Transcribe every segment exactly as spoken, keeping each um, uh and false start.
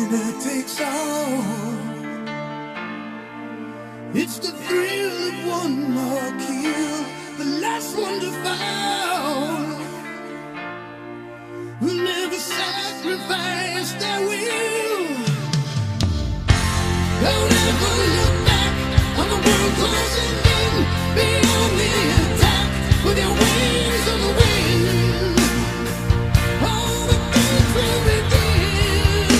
winner takes all. It's the thrill of one more kill, the last one to fall. Will never sacrifice their will. Don't ever look back on the world closing in. Beyond the attack with your wings on the wind. All the things will begin.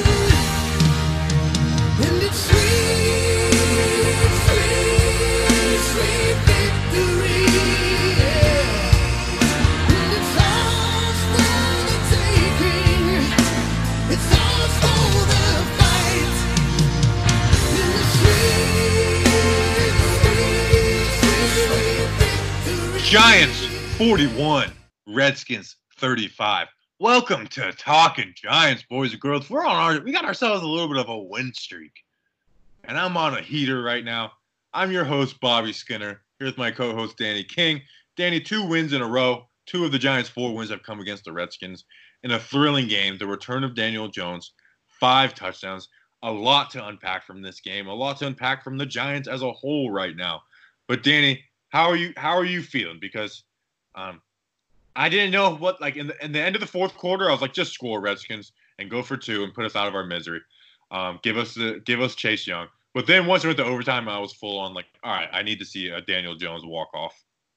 And it's sweet, sweet, sweet victory. Yeah. And it's ours for the taking. It's ours for the fight. And it's sweet, sweet, sweet victory. Giants forty-one, Redskins thirty-five. Welcome to Talking Giants, boys and girls. We're on our we got ourselves a little bit of a win streak. And I'm on a heater right now. I'm your host, Bobby Skinner. Here's my co-host, Danny King. Danny, two wins in a row. Two of the Giants' four wins have come against the Redskins. In a thrilling game, the return of Daniel Jones, five touchdowns. A lot to unpack from this game. A lot to unpack from the Giants as a whole right now. But Danny, how are you how are you feeling? Because um I didn't know what, like, in the, in the end of the fourth quarter, I was like, just score, Redskins, and go for two and put us out of our misery. Um, give us the give us Chase Young. But then once we went to overtime, I was full on like, all right, I need to see a Daniel Jones walk off.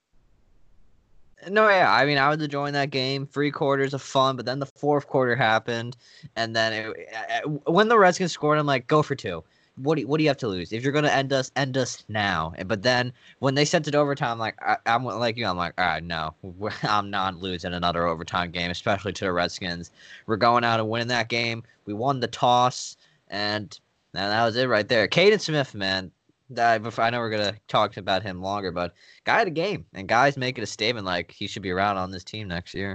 No, yeah, I mean, I was enjoying that game. Three quarters of fun, but then the fourth quarter happened, and then it, when the Redskins scored, I'm like, go for two. What do you, what do you have to lose? If you're gonna end us, end us now. But then when they sent it overtime, like I, I'm like you, I'm like, all right, no, I'm not losing another overtime game, especially to the Redskins. We're going out and winning that game. We won the toss, and, and that was it right there. Caden Smith, man, that, I know we're gonna talk about him longer, but guy had a game, and guys making a statement like he should be around on this team next year.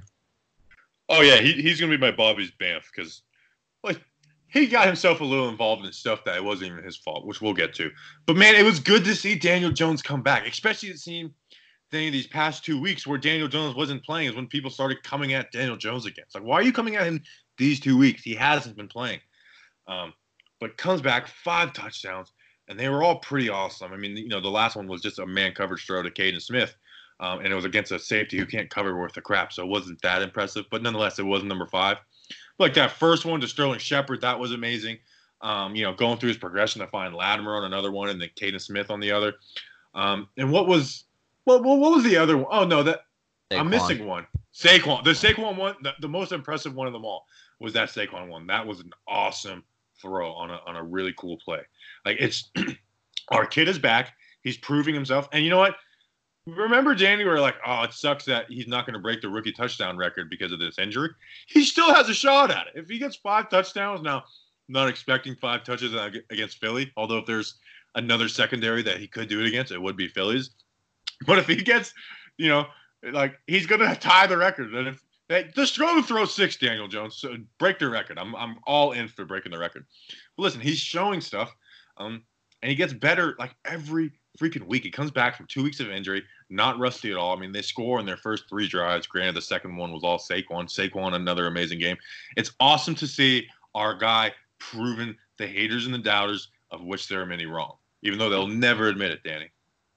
Oh yeah, he, he's gonna be my Bobby's Banff because, like, he got himself a little involved in stuff that it wasn't even his fault, which we'll get to. But, man, it was good to see Daniel Jones come back, especially it seemed these past two weeks where Daniel Jones wasn't playing is when people started coming at Daniel Jones again. It's like, why are you coming at him these two weeks? He hasn't been playing. Um, but comes back, five touchdowns, and they were all pretty awesome. I mean, you know, the last one was just a man coverage throw to Caden Smith, um, and it was against a safety who can't cover worth the crap, so it wasn't that impressive. But nonetheless, it was number five. Like that first one to Sterling Shepard, that was amazing. Um, you know, going through his progression to find Latimer on another one and then Caden Smith on the other. Um, and what was what, what what was the other one? Oh no, that Saquon. I'm missing one. Saquon. The Saquon one, the, the most impressive one of them all was that Saquon one. That was an awesome throw on a on a really cool play. Like it's our kid is back. He's proving himself. And you know what? Remember, Danny, we were like, oh, it sucks that he's not going to break the rookie touchdown record because of this injury. He still has a shot at it. If he gets five touchdowns, now, I'm not expecting five touches against Philly, although if there's another secondary that he could do it against, it would be Philly's. But if he gets, you know, like, he's going to tie the record. And if hey, just go and throw six, Daniel Jones, so break the record. I'm I'm all in for breaking the record. But listen, he's showing stuff, um, and he gets better like every freaking week. He comes back from two weeks of injury, not rusty at all. I mean, they score in their first three drives. Granted, the second one was all Saquon. Saquon, another amazing game. It's awesome to see our guy proving the haters and the doubters, of which there are many, wrong, even though they'll never admit it, Danny.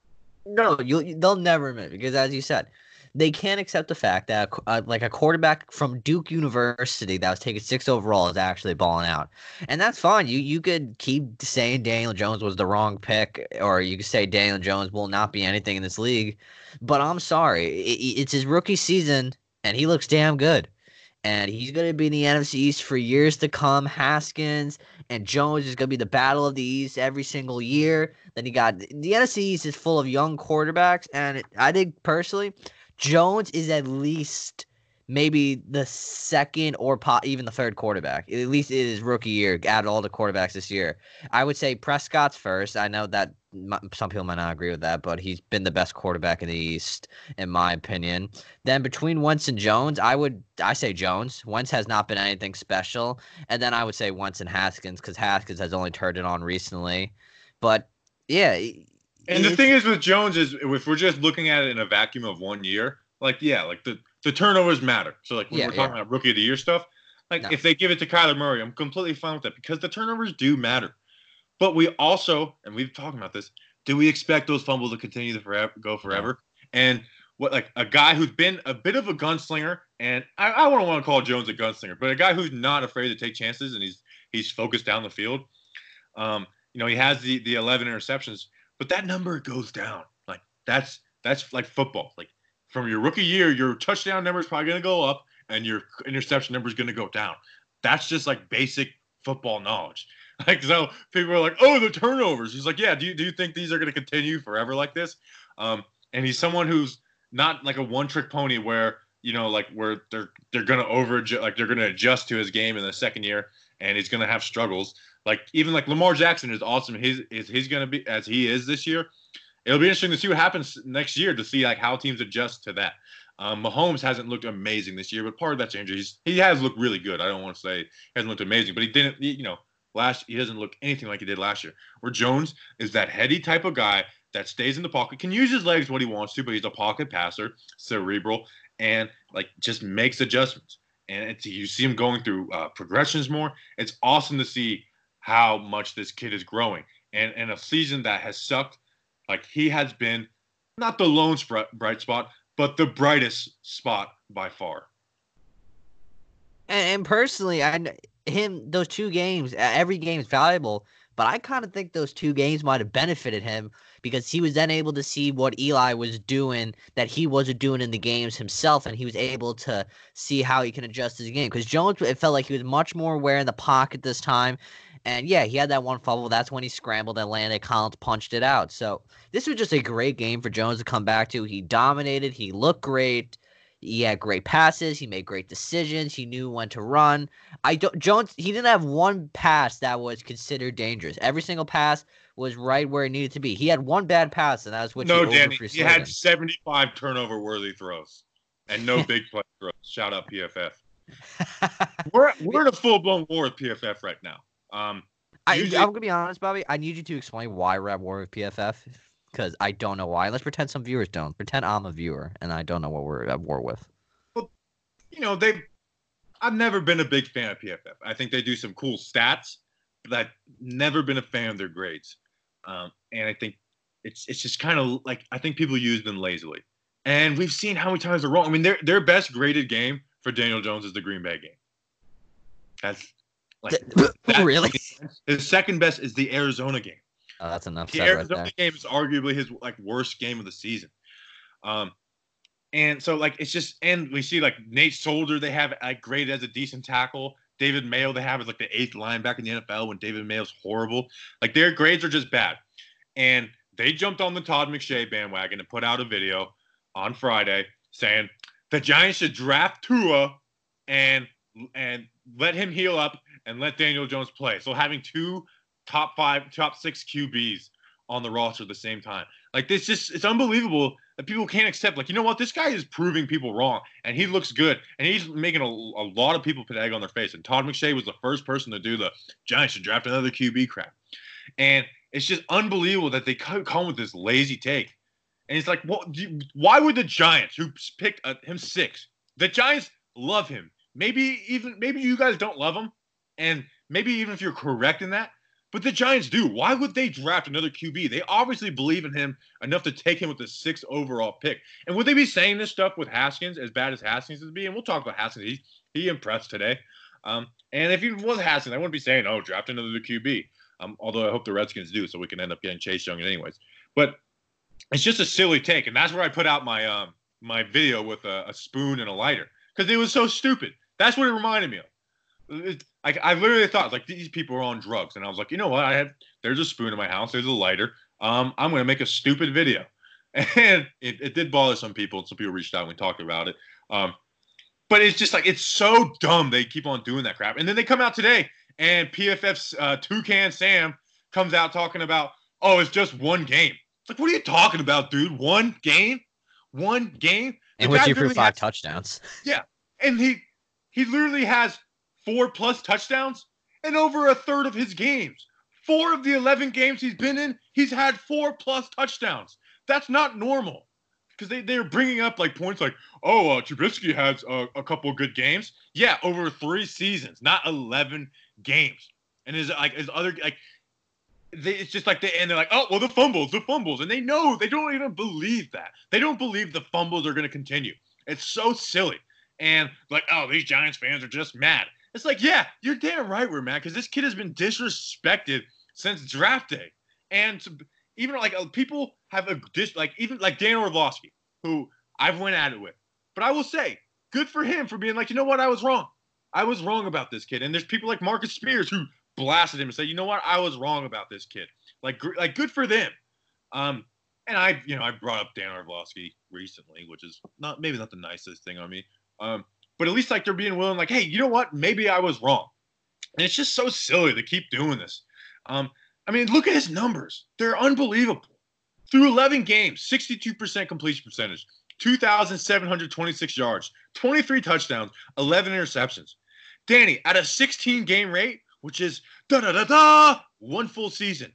No, you they'll never admit it because, as you said, they can't accept the fact that uh, like a quarterback from Duke University that was taken sixth overall is actually balling out. And that's fine. You you could keep saying Daniel Jones was the wrong pick, or you could say Daniel Jones will not be anything in this league. But I'm sorry. It, it's his rookie season, and he looks damn good. And he's going to be in the N F C East for years to come. Haskins and Jones is going to be the battle of the East every single year. Then you got the N F C East is full of young quarterbacks. And it, I think personally, Jones is at least maybe the second or po- even the third quarterback. At least it is rookie year, out of all the quarterbacks this year. I would say Prescott's first. I know that some people might not agree with that, but he's been the best quarterback in the East, in my opinion. Then between Wentz and Jones, I would I say Jones. Wentz has not been anything special. And then I would say Wentz and Haskins, because Haskins has only turned it on recently. But, yeah. And the thing is with Jones is if we're just looking at it in a vacuum of one year, like, yeah, like the, the turnovers matter. So, like, when yeah, we're talking yeah. about rookie of the year stuff, Like, No. if they give it to Kyler Murray, I'm completely fine with that because the turnovers do matter. But we also, and we've talked about this, do we expect those fumbles to continue to forever, go forever? No. And what, like a guy who's been a bit of a gunslinger, and I, I don't want to call Jones a gunslinger, but a guy who's not afraid to take chances and he's he's focused down the field. Um, you know, he has the the eleven interceptions, but that number goes down. Like that's that's like football. Like from your rookie year, your touchdown number is probably going to go up, and your interception number is going to go down. That's just like basic football knowledge. Like, so people are like, oh, the turnovers. He's like, yeah, do you, do you think these are going to continue forever like this? Um, and he's someone who's not like a one-trick pony where, you know, like where they're they're going to over like they're going to adjust to his game in the second year and he's going to have struggles. Like even like Lamar Jackson is awesome. He's is he's going to be as he is this year. It'll be interesting to see what happens next year to see like how teams adjust to that. Um, Mahomes hasn't looked amazing this year, but part of that's injury. He's, he has looked really good. I don't want to say he hasn't looked amazing, but he didn't, he, you know, last he doesn't look anything like he did last year. Where Jones is that heady type of guy that stays in the pocket, can use his legs what he wants to, but he's a pocket passer, cerebral, and like just makes adjustments. And it's, you see him going through uh, progressions more. It's awesome to see how much this kid is growing. And in a season that has sucked, like he has been not the lone sp- bright spot, but the brightest spot by far. And, and personally, I him those two games, every game is valuable, but I kind of think those two games might have benefited him because he was then able to see what Eli was doing that he wasn't doing in the games himself, and he was able to see how he can adjust his game. Because Jones, it felt like he was much more aware in the pocket this time. And yeah, he had that one fumble. That's when he scrambled and landed. Collins punched it out. So this was just a great game for Jones to come back to. He dominated. He looked great. He had great passes. He made great decisions. He knew when to run. I don't Jones. He didn't have one pass that was considered dangerous. Every single pass was right where it needed to be. He had one bad pass, and that was what no, he Danny. He had seventy-five turnover-worthy throws, and no big play throws. Shout out P F F. we're we're in a full-blown war with P F F right now. Um, I, usually, I'm gonna be honest, Bobby. I need you to explain why we're at war with P F F because I don't know why. Let's pretend some viewers don't. Pretend I'm a viewer and I don't know what we're at war with. Well, you know they. I've never been a big fan of P F F. I think they do some cool stats, but I've never been a fan of their grades. Um, and I think it's it's just kind of like I think people use them lazily, and we've seen how many times they're wrong. I mean, their their best graded game for Daniel Jones is the Green Bay game. That's like that, really his second best is the Arizona game. Oh, that's enough. The said Arizona right game is arguably his like worst game of the season. Um, and so like it's just and we see like Nate Solder they have like graded as a decent tackle. David Mayo they have as like the eighth linebacker in the N F L when David Mayo's horrible. Like their grades are just bad. And they jumped on the Todd McShay bandwagon and put out a video on Friday saying the Giants should draft Tua and and let him heal up and let Daniel Jones play. So having two top five, top six Q Bs on the roster at the same time. Like this just it's unbelievable that people can't accept. Like, you know what? This guy is proving people wrong and he looks good. And he's making a, a lot of people put egg on their face. And Todd McShay was the first person to do the Giants should draft another Q B crap. And it's just unbelievable that they come with this lazy take. And it's like, what, why would the Giants, who picked uh, him six, the Giants love him. Maybe even maybe you guys don't love him, and maybe even if you're correct in that, but the Giants do. Why would they draft another Q B? They obviously believe in him enough to take him with the sixth overall pick. And would they be saying this stuff with Haskins, as bad as Haskins is being? We'll talk about Haskins. He he impressed today. Um, and if he was Haskins, I wouldn't be saying, oh, draft another Q B. Um, although I hope the Redskins do, so we can end up getting Chase Young anyways. But it's just a silly take, and that's where I put out my um my video with a, a spoon and a lighter because it was so stupid. That's what it reminded me of. It, I, I literally thought like these people are on drugs, and I was like, you know what? I have there's a spoon in my house, there's a lighter. Um, I'm gonna make a stupid video, and it, it did bother some people. And some people reached out and we talked about it. Um, but it's just like it's so dumb they keep on doing that crap, and then they come out today, and P F F's uh, Toucan Sam comes out talking about, oh, it's just one game. It's like, what are you talking about, dude? One game, one game, in which you threw five has, touchdowns. Yeah, and he he literally has four plus touchdowns in over a third of his games. Four of the eleven games he's been in, he's had four plus touchdowns. That's not normal. because they they're bringing up like points like, oh, uh, Trubisky has a, a couple of good games. Yeah, over three seasons, not eleven games. And is like is other like. They, it's just like they and they're like, oh well, the fumbles, the fumbles, and they know they don't even believe that. They don't believe the fumbles are going to continue. It's so silly. And like, oh, these Giants fans are just mad. It's like, yeah, you're damn right we're mad because this kid has been disrespected since draft day. And to, even like uh, people have a dis like even like Dan Orlovsky, who I've went at it with. But I will say, good for him for being like, you know what, I was wrong. I was wrong about this kid. And there's people like Marcus Spears who blasted him and said, you know what, I was wrong about this kid. Like, gr- like good for them. Um, and I, you know, I brought up Dan Orlovsky recently, which is not maybe not the nicest thing on me. Um, but at least like they're being willing, like, hey, you know what, maybe I was wrong. And it's just so silly to keep doing this. Um, I mean, look at his numbers; they're unbelievable. Through eleven games, sixty-two percent completion percentage, two thousand seven hundred twenty-six yards, twenty-three touchdowns, eleven interceptions. Danny, at a sixteen game rate, which is da da da da, one full season,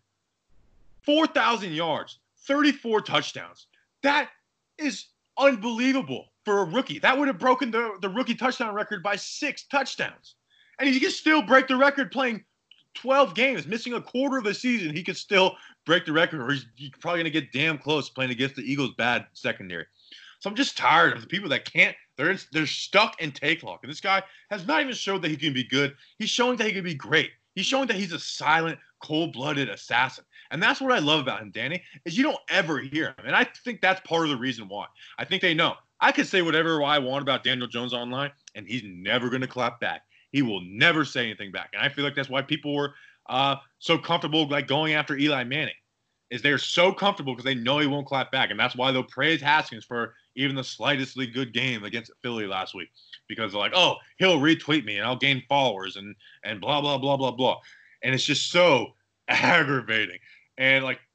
four thousand yards, thirty-four touchdowns. That is unbelievable for a rookie. That would have broken the, the rookie touchdown record by six touchdowns. And he can still break the record playing twelve games, missing a quarter of the season. He could still break the record, or he's, he's probably going to get damn close playing against the Eagles' bad secondary. So I'm just tired of the people that can't. They're they're stuck in take lock. And this guy has not even showed that he can be good. He's showing that he can be great. He's showing that he's a silent, cold-blooded assassin. And that's what I love about him, Danny, is you don't ever hear him. And I think that's part of the reason why. I think they know. I could say whatever I want about Daniel Jones online, and he's never going to clap back. He will never say anything back. And I feel like that's why people were uh, so comfortable like going after Eli Manning, is they're so comfortable because they know he won't clap back. And that's why they'll praise Haskins for even the slightly good game against Philly last week, because they're like, oh, he'll retweet me and I'll gain followers and and blah, blah, blah, blah, blah. And it's just so aggravating. And like,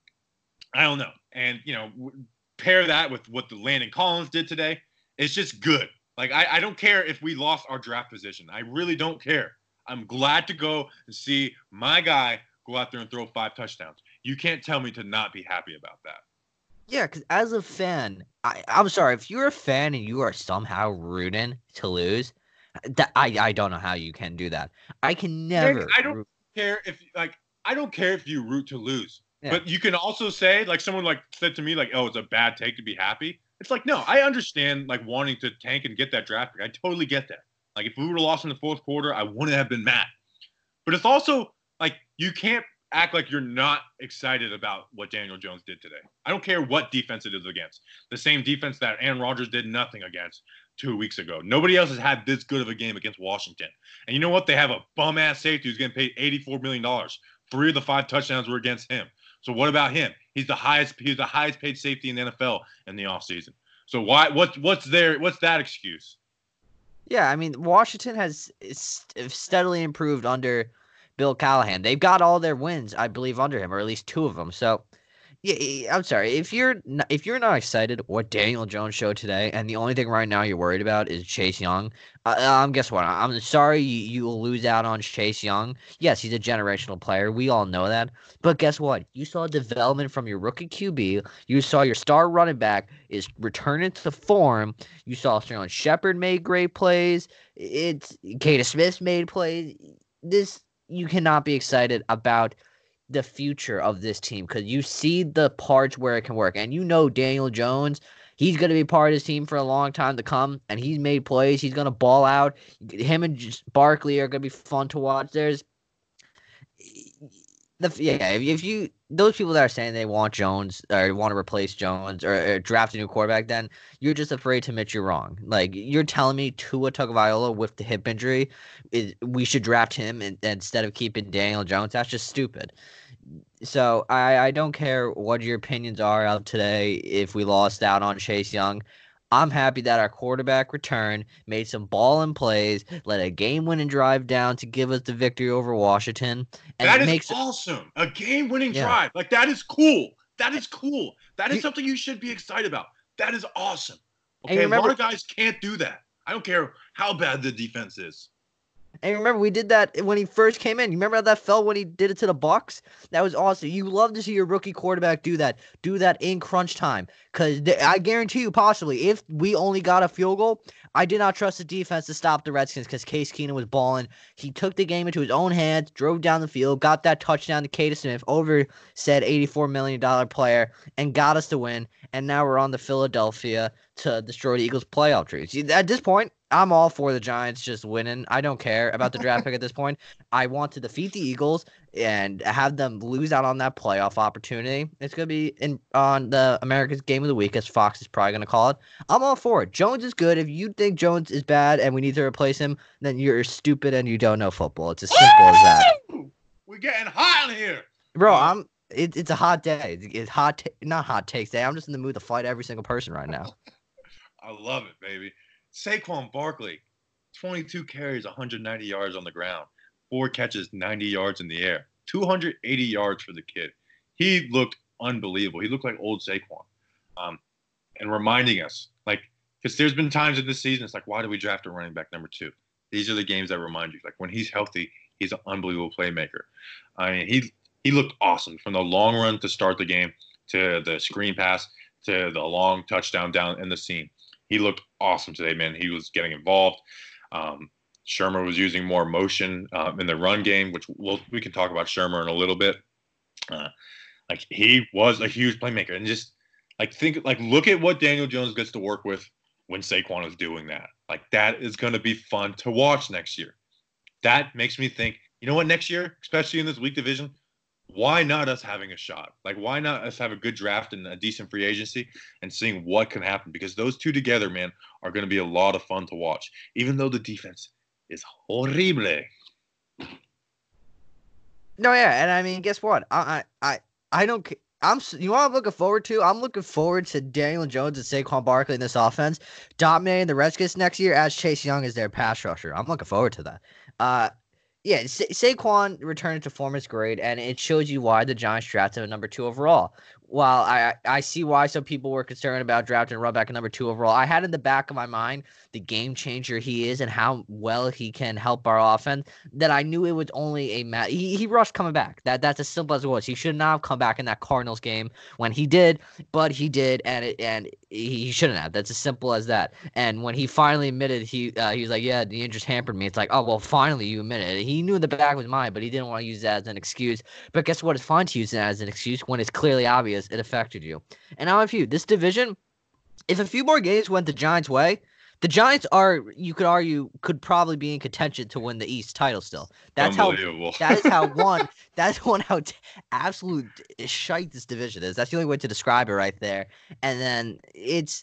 I don't know. And, you know, pair that with what the Landon Collins did today. It's just good. Like, I, I don't care if we lost our draft position. I really don't care. I'm glad to go and see my guy go out there and throw five touchdowns. You can't tell me to not be happy about that. Yeah, because as a fan, I, I'm sorry, if you're a fan and you are somehow rooting to lose, that I, I don't know how you can do that. I can never. I don't root. care if like I don't care if you root to lose. Yeah. But you can also say, like someone like said to me, like, oh, it's a bad take to be happy. It's like, no, I understand like wanting to tank and get that draft pick. I totally get that. Like if we would have lost in the fourth quarter, I wouldn't have been mad. But it's also like you can't act like you're not excited about what Daniel Jones did today. I don't care what defense it is against. The same defense that Aaron Rodgers did nothing against two weeks ago. Nobody else has had this good of a game against Washington. And you know what? They have a bum-ass safety who's getting paid eighty-four million dollars. Three of the five touchdowns were against him. So what about him? He's the highest he's the highest paid safety in the N F L in the offseason. So why what what's there what's that excuse? Yeah, I mean, Washington has steadily improved under Bill Callahan. They've got all their wins, I believe, under him, or at least two of them. So, yeah, I'm sorry if you're not, if you're not excited what Daniel Jones showed today, and the only thing right now you're worried about is Chase Young. Uh, um, guess what? I'm sorry you, you will lose out on Chase Young. Yes, he's a generational player. We all know that. But guess what? You saw development from your rookie Q B. You saw your star running back is returning to form. You saw Sterling Shepard made great plays. It's Kata Smith made plays. This you cannot be excited about the future of this team because you see the parts where it can work. And you know Daniel Jones, he's going to be part of this team for a long time to come, and he's made plays. He's going to ball out. Him and Barkley are going to be fun to watch. There's the yeah, if, if you those people that are saying they want Jones or want to replace Jones or, or draft a new quarterback, then you're just afraid to admit you're wrong. Like you're telling me Tua Tagovailoa with the hip injury, is, we should draft him in, instead of keeping Daniel Jones. That's just stupid. So I, I don't care what your opinions are of today if we lost out on Chase Young. I'm happy that our quarterback returned, made some ball and plays, let a game-winning drive down to give us the victory over Washington. And that it is makes awesome. A game-winning Yeah. drive. Like, that is cool. That is cool. That is You- something you should be excited about. That is awesome. And Okay, remember- a lot of guys can't do that. I don't care how bad the defense is. And remember, we did that when he first came in. You remember how that felt when he did it to the Bucks? That was awesome. You love to see your rookie quarterback do that. Do that in crunch time. Because I guarantee you, possibly, if we only got a field goal, I did not trust the defense to stop the Redskins because Case Keenum was balling. He took the game into his own hands, drove down the field, got that touchdown to Kato Smith over said eighty-four million dollars player, and got us to win. And now we're on to Philadelphia to destroy the Eagles' playoff dreams. At this point, I'm all for the Giants just winning. I don't care about the draft pick at this point. I want to defeat the Eagles and have them lose out on that playoff opportunity. It's going to be in on the America's Game of the Week, as Fox is probably going to call it. I'm all for it. Jones is good. If you think Jones is bad and we need to replace him, then you're stupid and you don't know football. It's as simple as that. We're getting hot in here. Bro, I'm. It, it's a hot day. It's, it's hot, ta- not hot takes day. I'm just in the mood to fight every single person right now. I love it, baby. Saquon Barkley, twenty-two carries, one hundred ninety yards on the ground, four catches, ninety yards in the air, two hundred eighty yards for the kid. He looked unbelievable. He looked like old Saquon. Um, and reminding us, like, because there's been times in this season, it's like, why do we draft a running back number two? These are the games that remind you, like, when he's healthy, he's an unbelievable playmaker. I mean, he he looked awesome from the long run to start the game to the screen pass to the long touchdown down in the seam. He looked awesome today, man. He was getting involved. Um, Shermer was using more motion um, in the run game, which we'll, we can talk about Shermer in a little bit. Uh, like he was a huge playmaker, and just like think, like look at what Daniel Jones gets to work with when Saquon is doing that. Like that is going to be fun to watch next year. That makes me think, you know what, next year, especially in this weak division, why not us having a shot? Like, why not us have a good draft and a decent free agency and seeing what can happen? Because those two together, man, are going to be a lot of fun to watch, even though the defense is horrible. No, yeah, and I mean, guess what? I, I, I, I don't. ca- I'm. s- You know what I'm looking forward to? I'm looking forward to Daniel Jones and Saquon Barkley in this offense dominating the Redskins next year as Chase Young is their pass rusher. I'm looking forward to that. Uh, yeah, Sa- Saquon returning to form is great, and it shows you why the Giants drafted him at number two overall. While I I see why some people were concerned about drafting a running back at number two overall, I had in the back of my mind the game changer he is and how well he can help our offense. That I knew it was only a match. He, he rushed coming back. That that's as simple as it was. He should not have come back in that Cardinals game when he did, but he did, and it, and he shouldn't have. That's as simple as that. And when he finally admitted, he uh, he was like, "Yeah, the injuries hampered me." It's like, "Oh well, finally you admitted it." He knew the back was mine, but he didn't want to use that as an excuse. But guess what? It's fine to use that as an excuse when it's clearly obvious it affected you. And I'm with you. This division, if a few more games went the Giants' way, the Giants are, you could argue, could probably be in contention to win the East title still. That's how. Unbelievable. That is how one. That's one how t- absolute shite this division is. That's the only way to describe it right there. And then it's.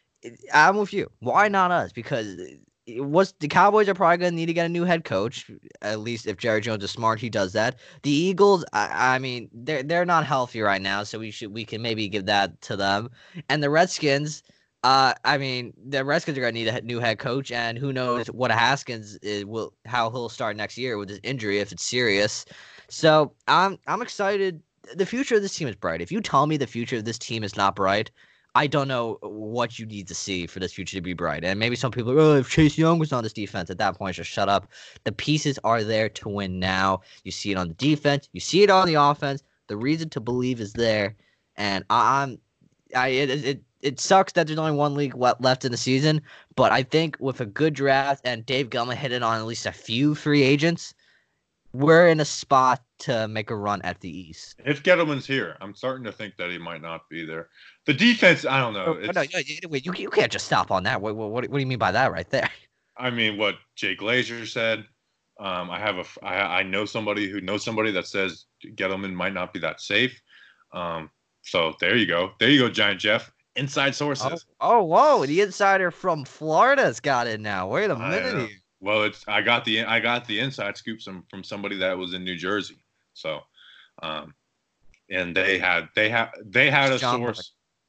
I'm with you. Why not us? Because it was the Cowboys are probably going to need to get a new head coach. At least if Jerry Jones is smart, he does that. The Eagles, I, I mean, they're they're not healthy right now, so we should we can maybe give that to them. And the Redskins, uh, I mean, the Redskins are going to need a new head coach, and who knows what Haskins is, will how he'll start next year with his injury if it's serious. So I'm I'm excited. The future of this team is bright. If you tell me the future of this team is not bright, I don't know what you need to see for this future to be bright. And maybe some people are, oh, if Chase Young was on this defense at that point, just shut up. The pieces are there to win now. You see it on the defense. You see it on the offense. The reason to believe is there. And I'm, I, it, it, it sucks that there's only one league left in the season. But I think with a good draft and Dave Gellman hitting on at least a few free agents, we're in a spot to make a run at the East. If Gettleman's here, I'm starting to think that he might not be there. The defense, I don't know. Oh, It's, no, no, wait, you, you can't just stop on that. What, what, what do you mean by that right there? I mean, what Jay Glazer said. Um, I have a, I, I know somebody who knows somebody that says Gettleman might not be that safe. Um, so there you go. There you go, Giant Jeff. Inside sources. Oh, oh, whoa! The insider from Florida's got it now. Wait a I minute. know. here. Well, it's I got the I got the inside scoop some from somebody that was in New Jersey. So, um, and they had they had they had a John source.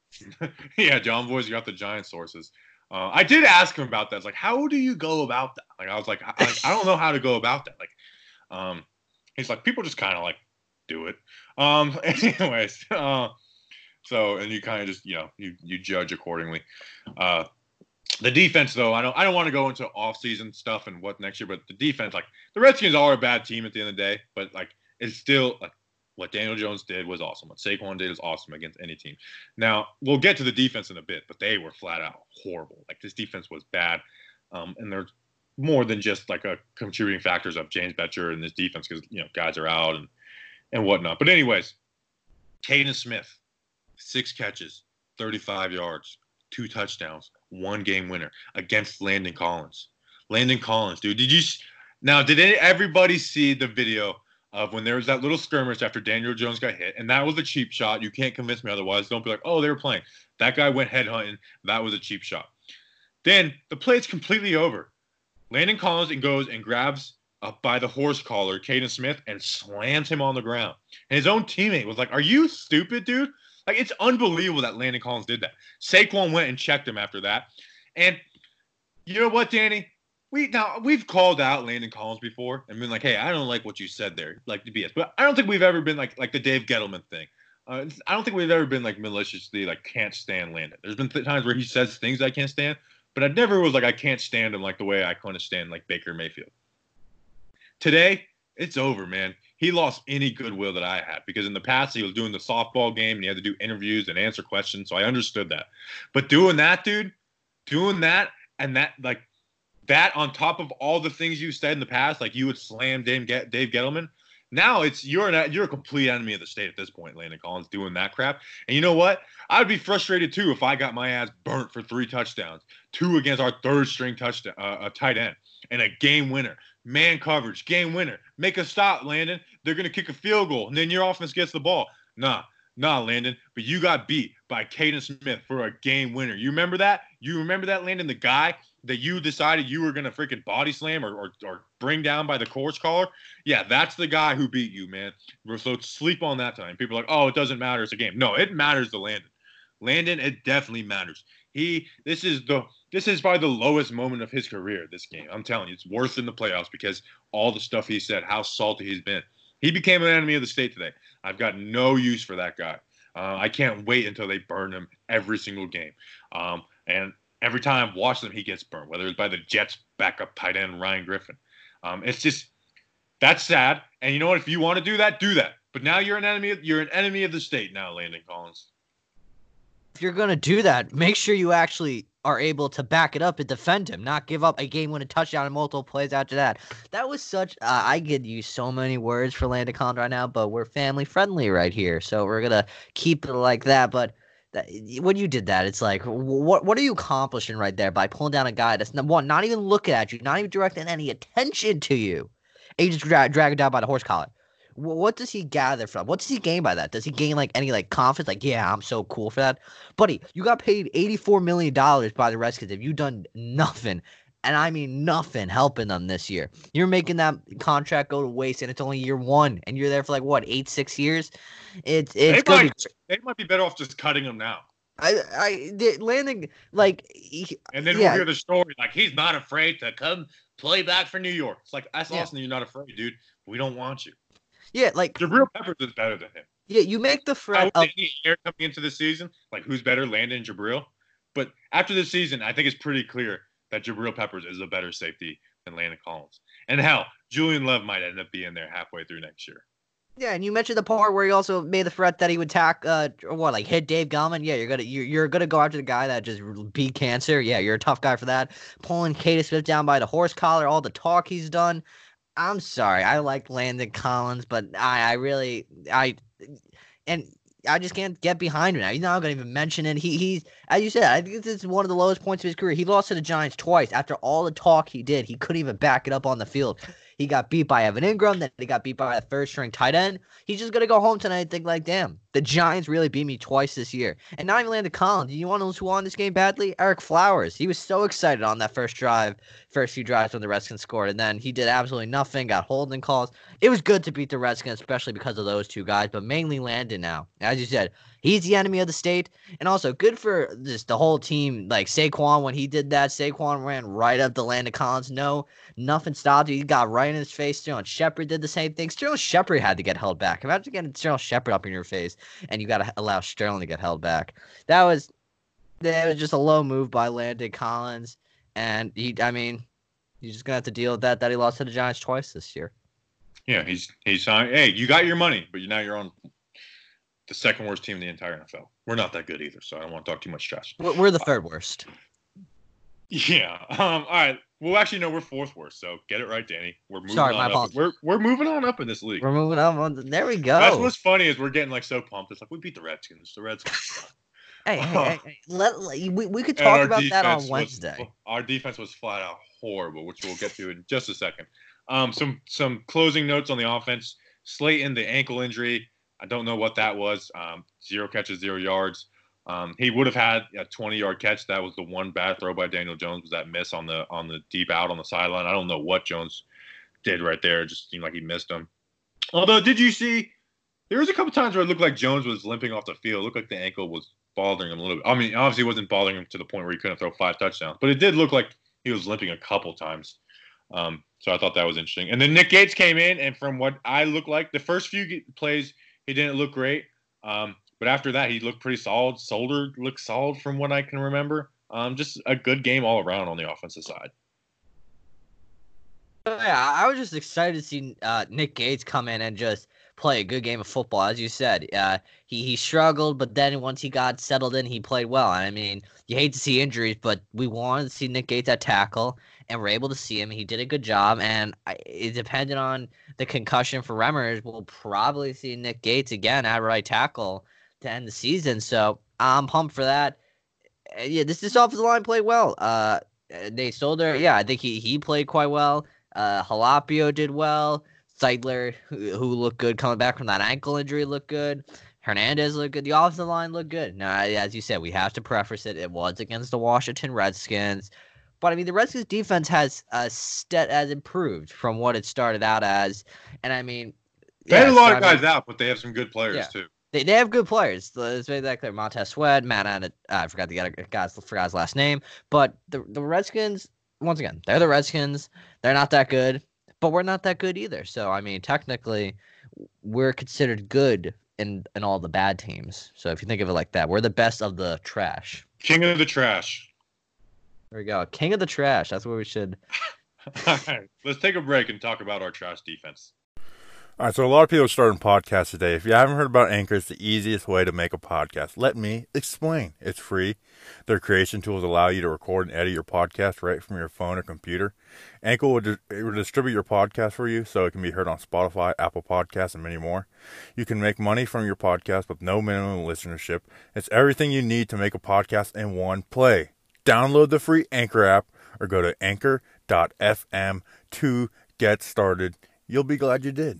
Yeah, John Boy's got the giant sources. Uh, I did ask him about that. It's like, how do you go about that? Like, I was like, I, like, I don't know how to go about that. Like, um, he's like, people just kind of like do it. Um, anyways, uh, so and you kind of just you know you you judge accordingly. Uh, The defense, though, I don't I don't want to go into off-season stuff and what next year, but the defense, like the Redskins are a bad team at the end of the day, but like it's still like what Daniel Jones did was awesome. What Saquon did is awesome against any team. Now we'll get to the defense in a bit, but they were flat out horrible. Like this defense was bad, um, and there's more than just like a contributing factors of James Betcher and this defense because you know guys are out and and whatnot. But anyways, Caden Smith, six catches, thirty-five yards, two touchdowns, one game winner against Landon Collins. Landon Collins, dude. Did you now? Did any, everybody see the video of when there was that little skirmish after Daniel Jones got hit? And that was a cheap shot. You can't convince me otherwise. Don't be like, oh, they were playing. That guy went headhunting. That was a cheap shot. Then the play's completely over. Landon Collins and goes and grabs up by the horse collar Caden Smith and slams him on the ground. And his own teammate was like, "Are you stupid, dude?" Like, it's unbelievable that Landon Collins did that. Saquon went and checked him after that. And you know what, Danny? We now we've called out Landon Collins before and been like, "Hey, I don't like what you said there, like the B S." But I don't think we've ever been like like the Dave Gettleman thing. Uh, I don't think we've ever been like maliciously like can't stand Landon. There's been th- times where he says things I can't stand, but I never was like I can't stand him like the way I kind of stand like Baker Mayfield. Today, it's over, man. He lost any goodwill that I had because in the past he was doing the softball game and he had to do interviews and answer questions, so I understood that. But doing that, dude, doing that and that like that on top of all the things you said in the past, like you would slam Dave, Dave Gettleman. Now it's you're an, you're a complete enemy of the state at this point, Landon Collins, doing that crap. And you know what? I would be frustrated too if I got my ass burnt for three touchdowns, two against our third string touchdown, uh, a tight end, and a game winner, man coverage, game winner. Make a stop, Landon. They're gonna kick a field goal, and then your offense gets the ball. Nah, nah, Landon. But you got beat by Caden Smith for a game winner. You remember that? You remember that, Landon? The guy that you decided you were going to freaking body slam or, or or bring down by the course collar? Yeah, that's the guy who beat you, man. So sleep on that time. People are like, oh, it doesn't matter. It's a game. No, it matters to Landon. Landon, it definitely matters. He, this is the, this is probably the lowest moment of his career, this game. I'm telling you, it's worse than the playoffs because all the stuff he said, how salty he's been. He became an enemy of the state today. I've got no use for that guy. Uh, I can't wait until they burn him every single game. Um, and every time I've watched him, he gets burned, whether it's by the Jets' backup tight end, Ryan Griffin. Um, it's just, that's sad. And you know what? If you want to do that, do that. But now you're an enemy. You're an enemy of the state now, Landon Collins. If you're going to do that, make sure you actually are able to back it up and defend him, not give up a game-winning touchdown and multiple plays after that. That was such uh, – I could use so many words for Landon Collins right now, but we're family-friendly right here, so we're going to keep it like that. But that, when you did that, it's like, what what are you accomplishing right there by pulling down a guy that's, one, not even looking at you, not even directing any attention to you, and you just dra- drag him down by the horse collar? What does he gather from? What does he gain by that? Does he gain like any like confidence? Like, yeah, I'm so cool for that, buddy. You got paid eighty-four million dollars by the Redskins. If you done nothing, and I mean nothing, helping them this year, you're making that contract go to waste, and it's only year one, and you're there for like what eight, six years. It's it's they, might, be, they might be better off just cutting him now. I I the, landing like, he, and then yeah. we'll hear the story like he's not afraid to come play back for New York. It's like that's yeah. awesome. You're not afraid, dude. We don't want you. Yeah, like Jabril Peppers is better than him. Yeah, you make the threat I of any air coming into the season, like who's better, Landon and Jabril? But after the season, I think it's pretty clear that Jabril Peppers is a better safety than Landon Collins. And hell, Julian Love might end up being there halfway through next year. Yeah, and you mentioned the part where he also made the threat that he would tack, uh, or what, like hit Dave Gettleman. Yeah, you're gonna you're, you're gonna go after the guy that just beat cancer. Yeah, you're a tough guy for that. Pulling Caden Smith down by the horse collar, all the talk he's done. I'm sorry, I like Landon Collins, but I, I really, I, and I just can't get behind him now. He's not going to even mention it. He, he's, as you said, I think this is one of the lowest points of his career. He lost to the Giants twice. After all the talk he did, he couldn't even back it up on the field. He got beat by Evan Ingram, then he got beat by a third-string tight end. He's just going to go home tonight and think like, damn, the Giants really beat me twice this year. And not even Landon Collins. You want to know who won this game badly? Eric Flowers. He was so excited on that first drive, first few drives when the Redskins scored, and then he did absolutely nothing, got holding calls. It was good to beat the Redskins, especially because of those two guys, but mainly Landon now. As you said, he's the enemy of the state, and also good for just the whole team. Like Saquon, when he did that, Saquon ran right up to Landon Collins. No, nothing stopped you. He got right in his face. Sterling Shepard did the same thing. Sterling Shepard had to get held back. Imagine getting Sterling Shepard up in your face, and you got to allow Sterling to get held back. That was There was just a low move by Landon Collins, and he. I mean, he's just gonna have to deal with that. That he lost to the Giants twice this year. Yeah, he's he's signed. Hey, you got your money, but now you're on the second worst team in the entire N F L. We're not that good either, so I don't want to talk too much trash. We're we're the third worst. Yeah. Um. All right. Well, actually, no, we're fourth worst. So get it right, Danny. We're moving Sorry, on my up. apologies. We're we're moving on up in this league. We're moving on. There we go. That's what's funny is we're getting like so pumped. It's like we beat the Redskins. The Redskins. suck. Hey, hey, hey, hey, let, let- we we could And talk our about that on defense was- Wednesday. our defense was flat out horrible, which we'll get to in just a second. Um, some some closing notes on the offense. Slayton, the ankle injury. I don't know what that was. Um, zero catches, zero yards. Um, he would have had a twenty-yard catch. That was the one bad throw by Daniel Jones. Was that miss on the on the deep out on the sideline? I don't know what Jones did right there. It just seemed like he missed him. Although, did you see? There was a couple times where it looked like Jones was limping off the field. It looked like the ankle was bothering him a little bit. I mean, obviously, it wasn't bothering him to the point where he couldn't throw five touchdowns, but it did look like he was limping a couple times. Um, so I thought that was interesting. And then Nick Gates came in, and from what I looked like, the first few plays, he didn't look great. Um, but after that, he looked pretty solid. Solder looked solid from what I can remember. Um, just a good game all around on the offensive side. Yeah, I was just excited to see uh, Nick Gates come in and just play a good game of football. As you said, uh, he he struggled, but then once he got settled in, he played well. I mean, you hate to see injuries, but we wanted to see Nick Gates at tackle, and we're able to see him. He did a good job, and I, it depended on the concussion for Remmers. We'll probably see Nick Gates again at right tackle to end the season. So I'm pumped for that. Uh, Yeah, this this offensive line played well. Uh, Nate Solder, yeah, I think he he played quite well. Uh, Halapio did well. Seidler, who, who looked good coming back from that ankle injury, looked good. Hernandez looked good. The offensive line looked good. Now, as you said, we have to preface it. It was against the Washington Redskins. But, I mean, the Redskins defense has uh, st- has improved from what it started out as. And, I mean... They had a yes, lot I of guys mean, out, but they have some good players, Yeah. too. They, they have good players. Let's make that clear. Montez Sweat, Matt Anna, uh, I forgot the other guy's, forgot his last name. But the the Redskins, once again, they're the Redskins. They're not that good, but we're not that good either. So, I mean, technically, we're considered good in, in all the bad teams. So if you think of it like that, we're the best of the trash. King of the trash. There we go. King of the trash. That's where we should. All right, let's take a break and talk about our trash defense. All right, so a lot of people are starting podcasts today. If you haven't heard about Anchor, it's the easiest way to make a podcast. Let me explain. It's free. Their creation tools allow you to record and edit your podcast right from your phone or computer. Anchor will, di- it will distribute your podcast for you so it can be heard on Spotify, Apple Podcasts, and many more. You can make money from your podcast with no minimum listenership. It's everything you need to make a podcast in one play. Download the free Anchor app or go to anchor dot f m to get started. You'll be glad you did.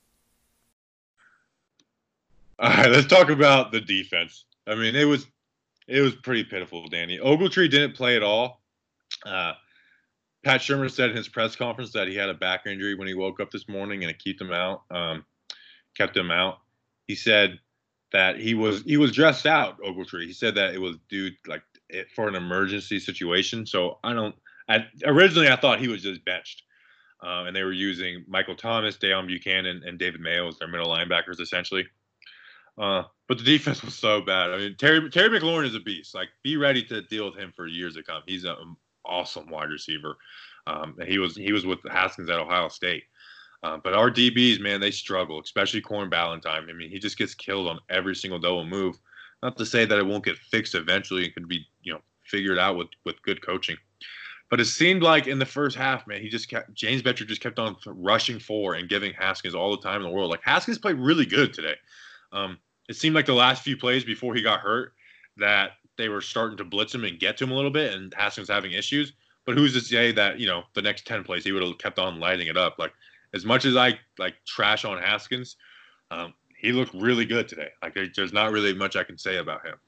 All right, let's talk about the defense. I mean, it was it was pretty pitiful, Danny. Ogletree didn't play at all. Uh, Pat Shermer said in his press conference that he had a back injury when he woke up this morning, and it kept him out. Um, kept him out. He said that he was he was dressed out. Ogletree. He said that it was due like it, for an emergency situation. So I don't. I, originally, I thought he was just benched, uh, and they were using Michael Thomas, Deion Buchanan, and David Mayo as their middle linebackers essentially. Uh, but the defense was so bad. I mean, Terry Terry McLaurin is a beast. Like, be ready to deal with him for years to come. He's an awesome wide receiver. Um, and he was he was with Haskins at Ohio State. Uh, but our D Bs, man, they struggle, especially Corn Ballantyne. I mean, he just gets killed on every single double move. Not to say that it won't get fixed eventually. It could be, you know, figured out with, with good coaching. But it seemed like in the first half, man, he just kept James Bettcher just kept on rushing for and giving Haskins all the time in the world. Like, Haskins played really good today. Um, it seemed like the last few plays before he got hurt that they were starting to blitz him and get to him a little bit, and Haskins having issues. But who's to say that, you know, the next ten plays he would have kept on lighting it up? Like, as much as I like trash on Haskins, um, he looked really good today. Like, there's not really much I can say about him.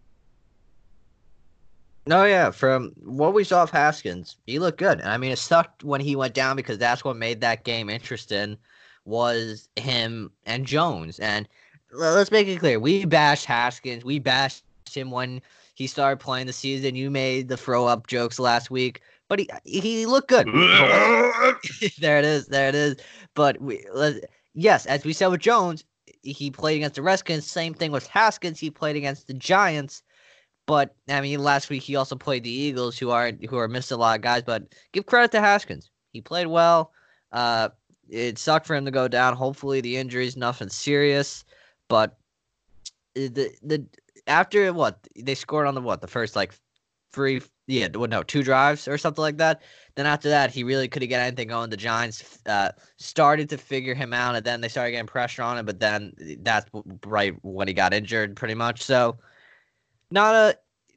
No, yeah, from what we saw of Haskins, he looked good. And I mean, it sucked when he went down because that's what made that game interesting was him and Jones. And let's make it clear, we bashed Haskins. We bashed him when he started playing the season. You made the throw-up jokes last week, but he he looked good. There it is. There it is. But we, yes, as we said with Jones, he played against the Redskins. Same thing with Haskins. He played against the Giants. But I mean, last week he also played the Eagles, who are who are missing a lot of guys. But give credit to Haskins; he played well. Uh, it sucked for him to go down. Hopefully, the injury is nothing serious. But the the after what they scored on the what the first like three yeah well, no two drives or something like that. Then after that, he really couldn't get anything going. The Giants uh, started to figure him out, and then they started getting pressure on him. But then that's right when he got injured, pretty much. So. Not a.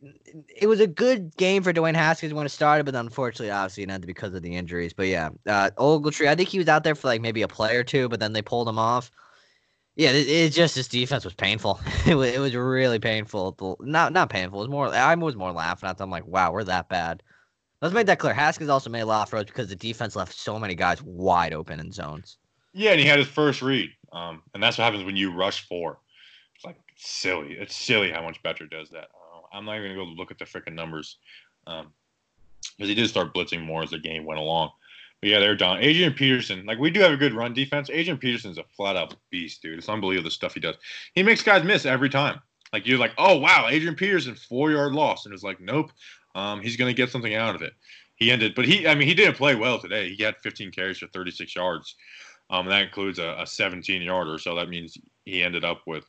It was a good game for Dwayne Haskins when it started, but unfortunately, obviously, it ended because of the injuries. But yeah, uh, Ogletree, I think he was out there for like maybe a play or two, but then they pulled him off. Yeah, it, it just his defense was painful. it was it was really painful. Not not painful. It was more. I was more laughing at them. I'm like, wow, we're that bad. Let's make that clear. Haskins also made a lot of throws because the defense left so many guys wide open in zones. Yeah, and he had his first read, um, and that's what happens when you rush four. It's like it's silly. It's silly how much Bettcher does that. Uh, I'm not even going to go look at the freaking numbers because um, he did start blitzing more as the game went along. But yeah, they're down. Adrian Peterson, like we do have a good run defense. Adrian Peterson's a flat-out beast, dude. It's unbelievable the stuff he does. He makes guys miss every time. Like you're like, oh wow, Adrian Peterson four-yard loss, and it's like, nope, um, he's going to get something out of it. He ended, but he, I mean, he didn't play well today. He had fifteen carries for thirty-six yards. Um, that includes a, a seventeen-yarder, so that means he ended up with.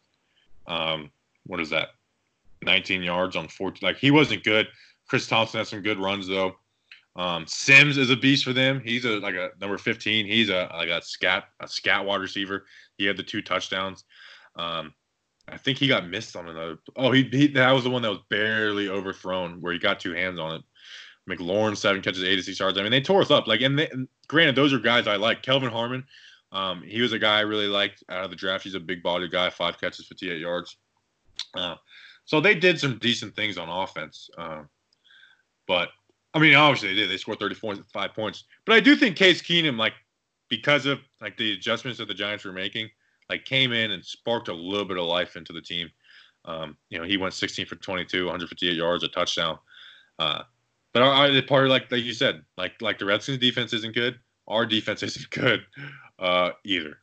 Um, what is that? nineteen yards on fourteen. Like he wasn't good. Chris Thompson has some good runs though. Um, Sims is a beast for them. He's a like a number fifteen. He's a like a scat a scat wide receiver. He had the two touchdowns. Um, I think he got missed on another. Oh, he, he that was the one that was barely overthrown where he got two hands on it. McLaurin seven catches, eighty-six yards. I mean, they tore us up. Like, and, they, and granted, those are guys I like. Kelvin Harmon. Um, he was a guy I really liked out of the draft. He's a big body guy, five catches, fifty-eight yards. Uh, so they did some decent things on offense. Uh, but, I mean, obviously they did. They scored thirty-four, five points. But I do think Case Keenum, like, because of, like, the adjustments that the Giants were making, like, came in and sparked a little bit of life into the team. Um, you know, he went sixteen for twenty-two, one hundred fifty-eight yards, a touchdown. Uh, but I, I, part of, like, like you said, like, like the Redskins defense isn't good. Our defense isn't good. Uh, either.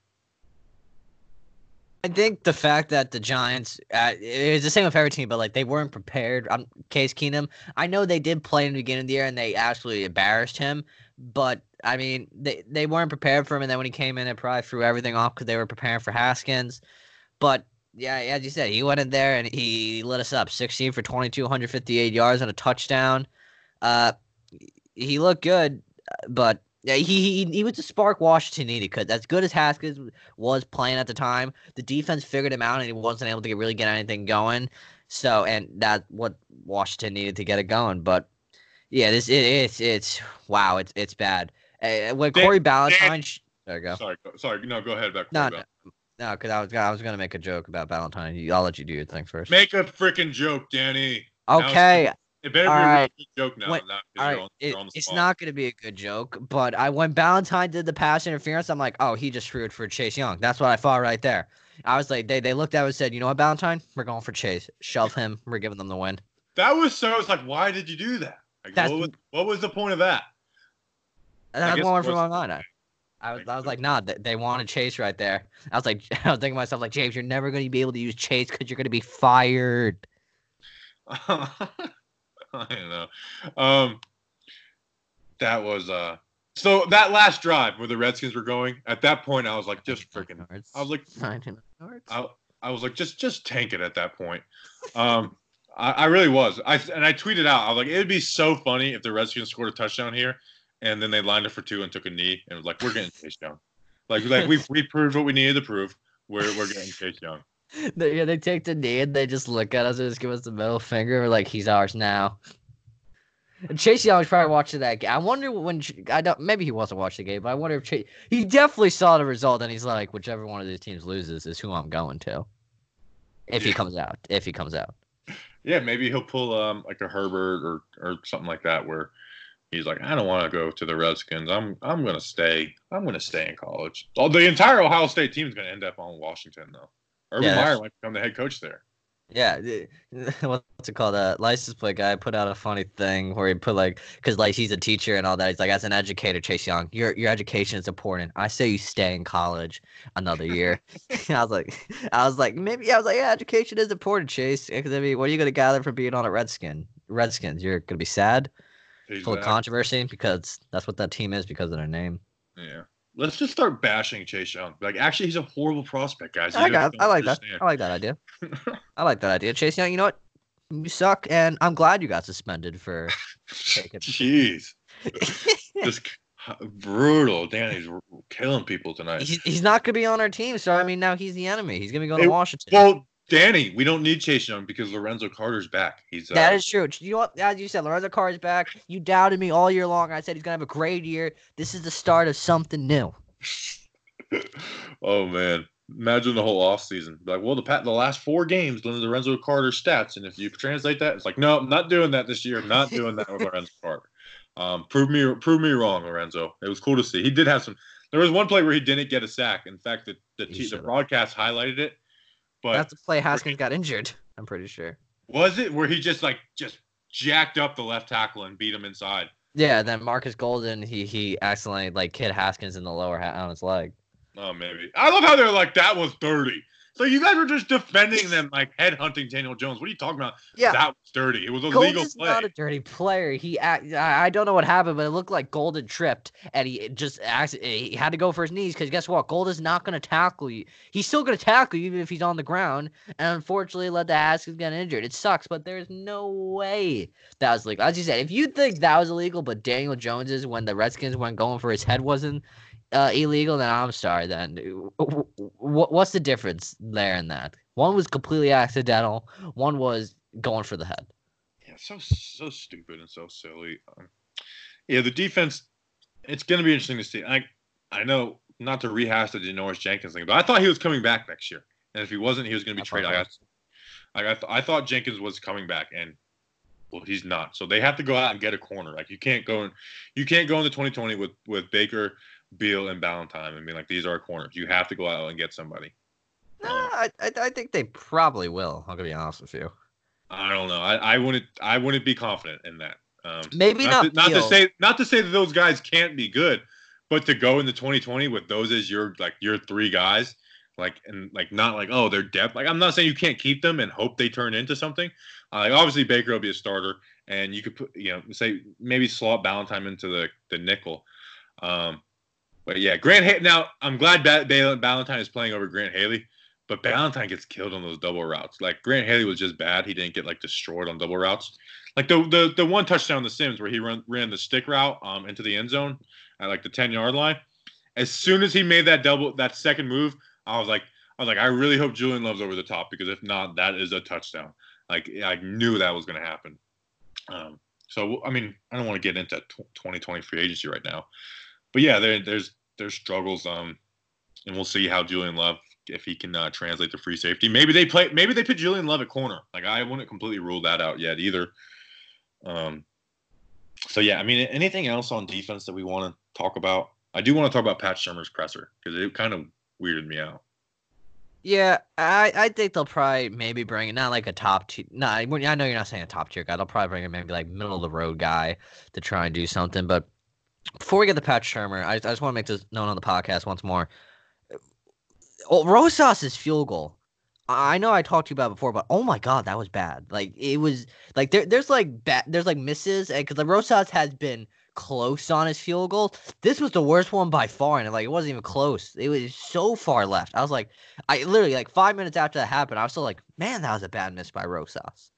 I think the fact that the Giants, uh, it was the same with every team, but like they weren't prepared. Um, Case Keenum, I know they did play in the beginning of the year and they absolutely embarrassed him, but I mean they they weren't prepared for him. And then when he came in, they probably threw everything off because they were preparing for Haskins. But yeah, as you said, he went in there and he lit us up, sixteen for twenty-two, one hundred fifty-eight yards and a touchdown. Uh, he looked good, but. Yeah, he, he he was the spark Washington needed because as good as Haskins was playing at the time, the defense figured him out and he wasn't able to get, really get anything going. So, and that's what Washington needed to get it going. But yeah, this it, it's it's wow, it's it's bad. Uh, when Corey Ballantyne, there you go. Sorry, go, sorry, no, go ahead about no, Corey no, no, because I was I was gonna make a joke about Ballantyne. I'll let you do your thing first. Make a freaking joke, Danny. Okay. Now, it better All be right. a good joke now. When, not, all right, on, it, on it's spot. not going to be a good joke, but I when Ballantyne did the pass interference, I'm like, oh, he just screwed for Chase Young. That's what I thought right there. I was like, they they looked at it and said, you know what, Ballantyne, we're going for Chase. Shove him. We're giving them the win. That was so. It's like, why did you do that? Like, That's- what, was, what was the point of that? And I that's guess one it from was- my mind. I, I was I was like, nah, they, they wanted Chase right there. I was like, I was thinking to myself, like, James, you're never going to be able to use Chase because you're going to be fired. I don't know. Um, that was uh. So that last drive where the Redskins were going, at that point, I was like, just freaking. I was like, I, I was like, just just tank it at that point. Um, I, I really was. I and I tweeted out, I was like, it would be so funny if the Redskins scored a touchdown here, and then they lined up for two and took a knee, and it was like, we're getting Chase Young. Like like we we proved what we needed to prove. We're we're getting Chase Young. They, yeah, they take the knee and they just look at us and just give us the middle finger. We're like, he's ours now. And Chase Young was probably watching that game. I wonder when I don't. Maybe he wasn't watching the game, but I wonder if Chase. He definitely saw the result, and he's like, whichever one of these teams loses is who I'm going to. If he Yeah. comes out, if he comes out. Yeah, maybe he'll pull um like a Herbert or or something like that where he's like, I don't want to go to the Redskins. I'm I'm gonna stay. I'm gonna stay in college. Oh, the entire Ohio State team is gonna end up on Washington though. Urban Yeah, Meyer that's- might become the head coach there. Yeah, the- what's it called? Uh, license plate guy put out a funny thing where he put like, because like he's a teacher and all that. He's like, as an educator, Chase Young, your your education is important. I say you stay in college another year. I was like, I was like, maybe I was like, yeah, education is important, Chase. Because I mean, what are you gonna gather from being on a Redskin? Redskins, you're gonna be sad, full of Exactly. controversy because that's what that team is because of their name. Yeah. Let's just start bashing Chase Young. Like, actually, he's a horrible prospect, guys. You I just got, don't I like that. understand. I like that idea. I like that idea, Chase Young. You know what? You suck, and I'm glad you got suspended for taking. Jeez. Just brutal. Danny's killing people tonight. He's, he's not gonna be on our team, so I mean now he's the enemy. He's gonna be going Hey, to Washington. Well, Danny, we don't need Chase Young because Lorenzo Carter's back. He's uh, That is true. You know what? As you said, Lorenzo Carr is back. You doubted me all year long. I said he's gonna have a great year. This is the start of something new. Oh man, imagine the whole offseason. Like, well, the pat the last four games, Lorenzo Carter stats, and if you translate that, it's like, no, I'm not doing that this year. I'm not doing that with Lorenzo Carter. Um, prove me, prove me wrong, Lorenzo. It was cool to see. He did have some. There was one play where he didn't get a sack. In fact, the the, He t- the should've. broadcast highlighted it. But That's the play Haskins got injured. I'm pretty sure. was it where he just like just jacked up the left tackle and beat him inside? Yeah. Then Marcus Golden, he he accidentally like hit Haskins in the lower half on his leg. Oh, maybe. I love how they're like, that was dirty. So you guys were just defending them like headhunting Daniel Jones. What are you talking about? Yeah. That was dirty. It was a Golden's legal play. not a dirty player. He, act, I I don't know what happened, but it looked like Golden tripped, and he just acc- he had to go for his knees because guess what? Golden's not going to tackle you. He's still going to tackle you even if he's on the ground, and unfortunately, let the Haskins get injured. It sucks, but there's no way that was legal. As you said, if you think that was illegal, but Daniel Jones is when the Redskins went going for his head wasn't uh, illegal, then I'm sorry. Then what what's the difference there in that? One was completely accidental. One was going for the head. Yeah, so so stupid and so silly. Um, yeah, the defense. It's going to be interesting to see. I I know not to rehash the Janoris Jenkins thing, but I thought he was coming back next year, and if he wasn't, he was going to be I traded. thought I got, I got, I thought Jenkins was coming back, and well, he's not. So they have to go out and get a corner. Like you can't go in, you can't go into twenty twenty with with Baker, Beal, and Ballantyne and be like, these are our corners. You have to go out and get somebody. No, I, I I think they probably will. I'm gonna be honest with you. I don't know. I, I wouldn't I wouldn't be confident in that. Um, Maybe not not to, not to Beal. say not to say that those guys can't be good, but to go into twenty twenty with those as your like your three guys, like and like not like oh they're depth. Like I'm not saying you can't keep them and hope they turn into something. Uh, like obviously Baker will be a starter, and you could put you know say maybe slot Ballantyne into the the nickel. Um, but yeah, Grant. Ha- now I'm glad ba- ba- Ballantyne is playing over Grant Haley. But Ballantyne gets killed on those double routes. Like Grant Haley was just bad. He didn't get like destroyed on double routes. Like the the the one touchdown to Sims where he run ran the stick route um into the end zone at like the ten yard line. As soon as he made that double that second move, I was like I was like I really hope Julian Love's over the top because if not, that is a touchdown. Like I knew that was going to happen. Um, so I mean I don't want to get into twenty twenty free agency right now, but yeah, there there's there's struggles. Um, and we'll see how Julian Love. If he can uh, translate to free safety, maybe they play. Maybe they put Julian Love at corner. Like I wouldn't completely rule that out yet either. Um. So yeah, I mean, anything else on defense that we want to talk about? I do want to talk about Pat Shermer's presser because it kind of weirded me out. Yeah, I, I think they'll probably maybe bring in not like a top tier. No, I I know you're not saying a top tier guy. They'll probably bring in maybe like middle of the road guy to try and do something. But before we get to Pat Shermer, I, I just want to make this known on the podcast once more. Oh, Rosas's field goal. I know I talked to you about it before, but oh my god, that was bad. Like it was like there, there's like bad, there's like misses, and because like Rosas has been close on his field goal. This was the worst one by far, and like it wasn't even close. It was so far left. I was like, I literally like five minutes after that happened, I was still like, man, that was a bad miss by Rosas.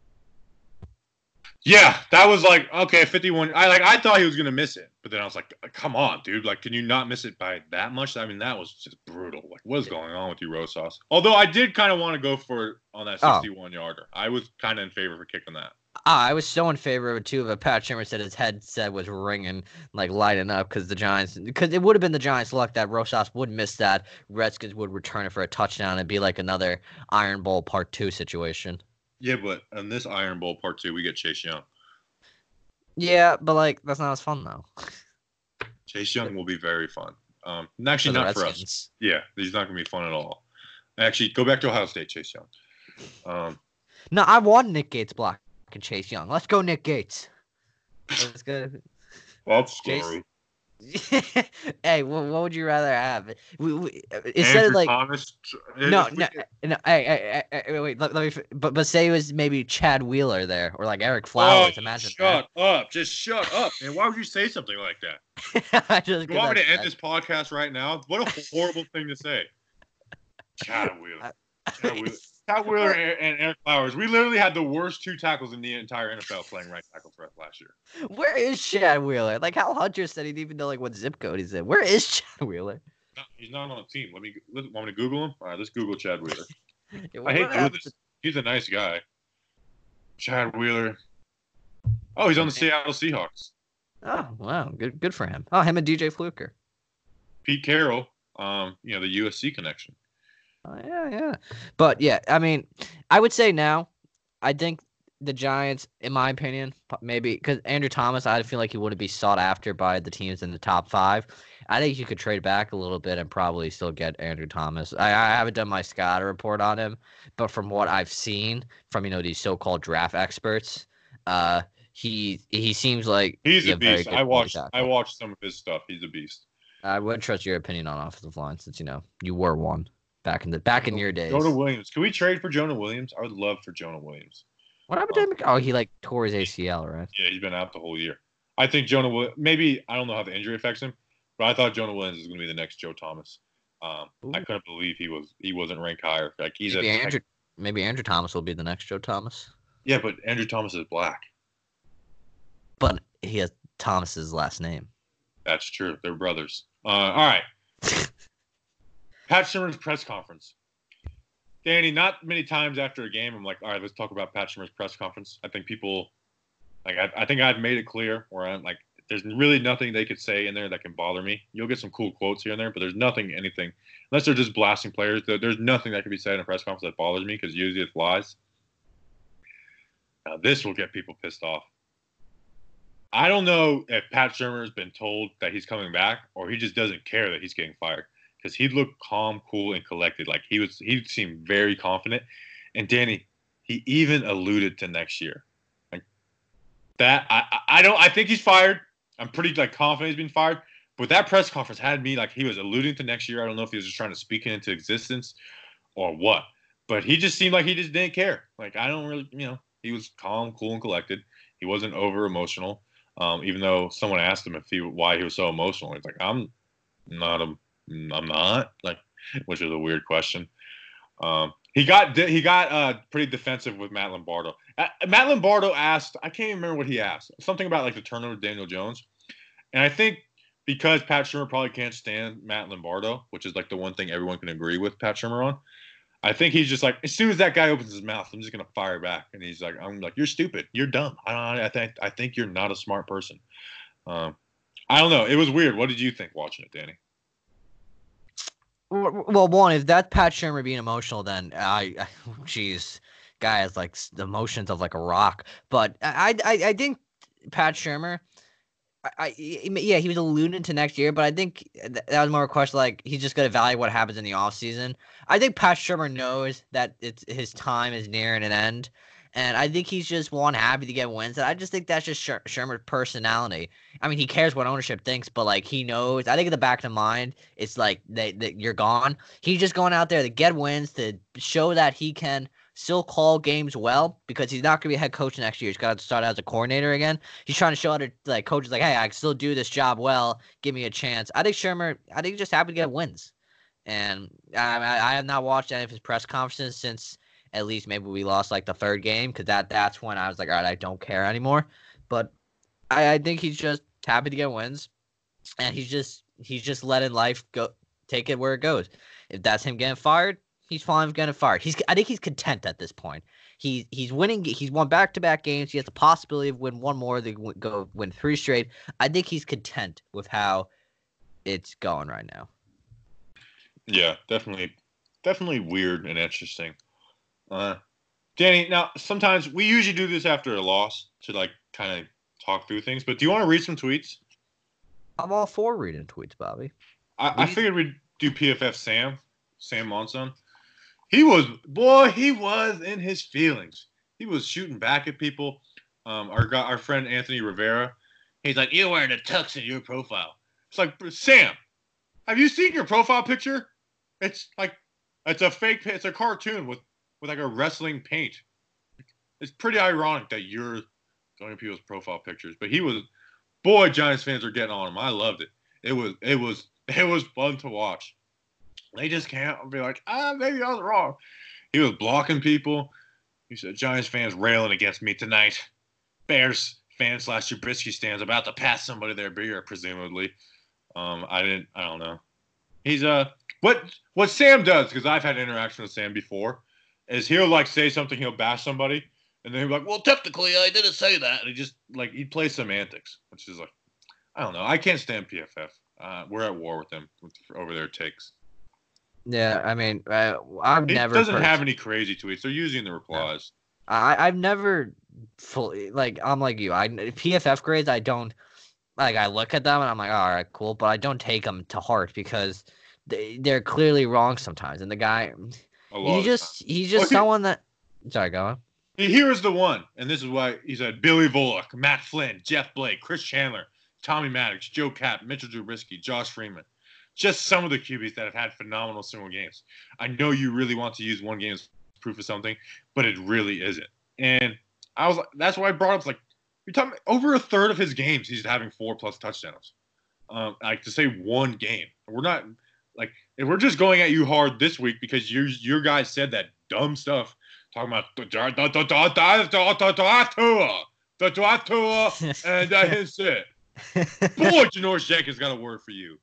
Yeah, that was like okay, fifty-one. I like I thought he was gonna miss it, but then I was like, come on, dude. Like, can you not miss it by that much? I mean, that was just brutal. Like, what is going on with you, Rosas? Although I did kind of want to go for it on that Oh. sixty-one yarder. I was kind of in favor for kicking that. Ah, I was so in favor of it too, but Pat Shimmer said his headset was ringing, like lighting up, because the Giants, because it would have been the Giants' luck that Rosas would miss that. Redskins would return it for a touchdown and be like another Iron Bowl Part Two situation. Yeah, but in this Iron Bowl Part Two, we get Chase Young. Yeah, but like that's not as fun though. Chase Young will be very fun. Um, actually, For the not for us. Redskins. Yeah, he's not going to be fun at all. Actually, go back to Ohio State, Chase Young. Um, No, I want Nick Gates blocking Chase Young. Let's go, Nick Gates. Let's go. that's Chase- scary. Hey, what, what would you rather have? We, we, instead Andrew of like Thomas. no, if we no, could- no. Hey, hey, hey, hey, wait. Let, let me. fi- But but say it was maybe Chad Wheeler there, or like Eric Oh, Flowers. Imagine shut up! Just shut up, man. Why would you say something like that? that. I just You want me that's- to end this podcast right now? What a horrible thing to say. Chad Wheeler. Chad Wheeler. Chad Wheeler and and Eric Flowers. We literally had the worst two tackles in the entire N F L playing right tackle for us last year. Where is Chad Wheeler? Like Hal Hunter said, he didn't even know like what zip code he's in. Where is Chad Wheeler? No, he's not on a team. Let me let, want me to Google him? All right, let's Google Chad Wheeler. Yeah, I what hate doing happened this. He's a nice guy. Chad Wheeler. Oh, he's on the Seattle Seahawks. to- Oh wow, good good for him. Oh, him and D J Fluker. Pete Carroll. Um, you know, the U S C connection. Oh, yeah, yeah. But yeah, I mean, I would say now, I think the Giants, in my opinion, p- maybe because Andrew Thomas, I feel like he wouldn't be sought after by the teams in the top five. I think you could trade back a little bit and probably still get Andrew Thomas. I, I haven't done my scatter report on him, but from what I've seen from you know these so-called draft experts, uh, he he seems like He's a very beast. good I watched tackle. I watched some of his stuff. He's a beast. I wouldn't trust your opinion on offensive line since you know you were one back in the back in your days. Jonah Williams. Can we trade for Jonah Williams? I would love for Jonah Williams. What happened to him? Oh, he like tore his A C L, right? Yeah, he's been out the whole year. I think Jonah Will maybe I don't know how the injury affects him, but I thought Jonah Williams is going to be the next Joe Thomas. Um, I Ooh. couldn't believe he was he wasn't ranked higher. Like he's Maybe a Andrew, maybe Andrew Thomas will be the next Joe Thomas, yeah, but Andrew Thomas is black. but he has Thomas's last name. That's true. They're brothers. Uh, all right. Pat Shurmur's press conference. Danny, not many times after a game, I'm like, all right, let's talk about Pat Shurmur's press conference. I think people, like, I, I think I've made it clear where I'm like, there's really nothing they could say in there that can bother me. You'll get some cool quotes here and there, but there's nothing, anything, unless they're just blasting players. There, there's nothing that can be said in a press conference that bothers me because usually it's lies. Now, this will get people pissed off. I don't know if Pat Shurmur's been told that he's coming back or he just doesn't care that he's getting fired because he looked calm, cool, and collected. Like he was, he seemed very confident. And Danny, he even alluded to next year. Like that, I, I don't, I think he's fired. I'm pretty like confident he's been fired. But that press conference had me like he was alluding to next year. I don't know if he was just trying to speak it into existence or what. But he just seemed like he just didn't care. Like I don't really, you know, he was calm, cool, and collected. He wasn't over emotional. Um, even though someone asked him if he why he was so emotional, he's like, "I'm not a, I'm not," like, which is a weird question. Um, he got he got uh, pretty defensive with Matt Lombardo. Uh, Matt Lombardo asked, I can't even remember what he asked, something about like the turnover with Daniel Jones, and I think because Pat Shurmur probably can't stand Matt Lombardo, which is like the one thing everyone can agree with Pat Shurmur on. I think he's just like, as soon as that guy opens his mouth, I'm just gonna fire back. And he's like, I'm like, you're stupid, you're dumb. I don't, I think, I think you're not a smart person. Um, I don't know. It was weird. What did you think watching it, Danny? Well, one, if that's Pat Shurmur being emotional, then I, I geez, guy has like s- the emotions of like a rock. But I, I, I think Pat Shurmur, I, I, yeah, he was alluding to next year, but I think th- that was more a question like he's just gonna evaluate what happens in the offseason. I think Pat Shurmur knows that it's his time is nearing an end, and I think he's just one happy to get wins. And I just think that's just Shur- Shurmur's personality. I mean, he cares what ownership thinks, but like he knows. I think in the back of the mind, it's like that that you're gone. He's just going out there to get wins to show that he can still call games well because he's not going to be a head coach next year. He's got to start as a coordinator again. He's trying to show other like coaches like, hey, I can still do this job well. Give me a chance. I think Shurmur, I think he's just happy to get wins. And I, I, I have not watched any of his press conferences since at least maybe we lost like the third game because that, that's when I was like, all right, I don't care anymore. But I, I think he's just happy to get wins. And he's just he's just letting life go, take it where it goes. If that's him getting fired, he's fine with getting fired. He's I think he's content at this point. He he's winning. He's won back to back games. He has the possibility of win one more. They w- go win three straight. I think he's content with how it's going right now. Yeah, definitely, definitely weird and interesting. Uh, Danny, now sometimes we usually do this after a loss to like kind of talk through things. But do you want to read some tweets? I'm all for reading tweets, Bobby. I, I Read- figured we'd do P F F Sam, Sam Monson. he was boy, he was in his feelings. He was shooting back at people. Um, our guy, our friend Anthony Rivera, he's like, "You're wearing a tux in your profile." It's like, Sam, have you seen your profile picture? It's like, it's a fake, it's a cartoon with with like a wrestling paint. It's pretty ironic that you're going to people's profile pictures. But he was, boy, Giants fans are getting on him. I loved it. It was, it was, it was fun to watch. They just can't be like, ah, maybe I was wrong. He was blocking people. He said, Giants fans railing against me tonight. Bears fans slash Trubisky stands about to pass somebody their beer, presumably. Um, I didn't, I don't know. He's uh, what what Sam does, because I've had interaction with Sam before, is he'll like say something, he'll bash somebody, and then he'll be like, well, technically I didn't say that. And he just like he plays semantics, which is like, I don't know. I can't stand P F F. Uh, we're at war with them with, over their takes. Yeah, I mean, I, I've He never. doesn't pers- have any crazy tweets. They're using the replies. I I've never fully like I'm like you. I P F F grades. I don't like. I look at them and I'm like, all right, cool, but I don't take them to heart because they they're clearly wrong sometimes. And the guy, A lot he of just he's just Oh, he- someone that. Sorry, go on. Here is the one, and this is why he said Billy Volek, Matt Flynn, Jeff Blake, Chris Chandler, Tommy Maddox, Joe Cap, Mitchell Trubisky, Josh Freeman. Just some of the Q Bs that have had phenomenal single games. I know you really want to use one game as proof of something, but it really isn't. And I was like, that's why I brought up like you're talking over a third of his games he's having four plus touchdowns. Um, like to say one game, we're not like if we're just going at you hard this week because you your guys said that dumb stuff talking about the the the the the the and that's it. Boy, Janoris Jenkins got a word for you.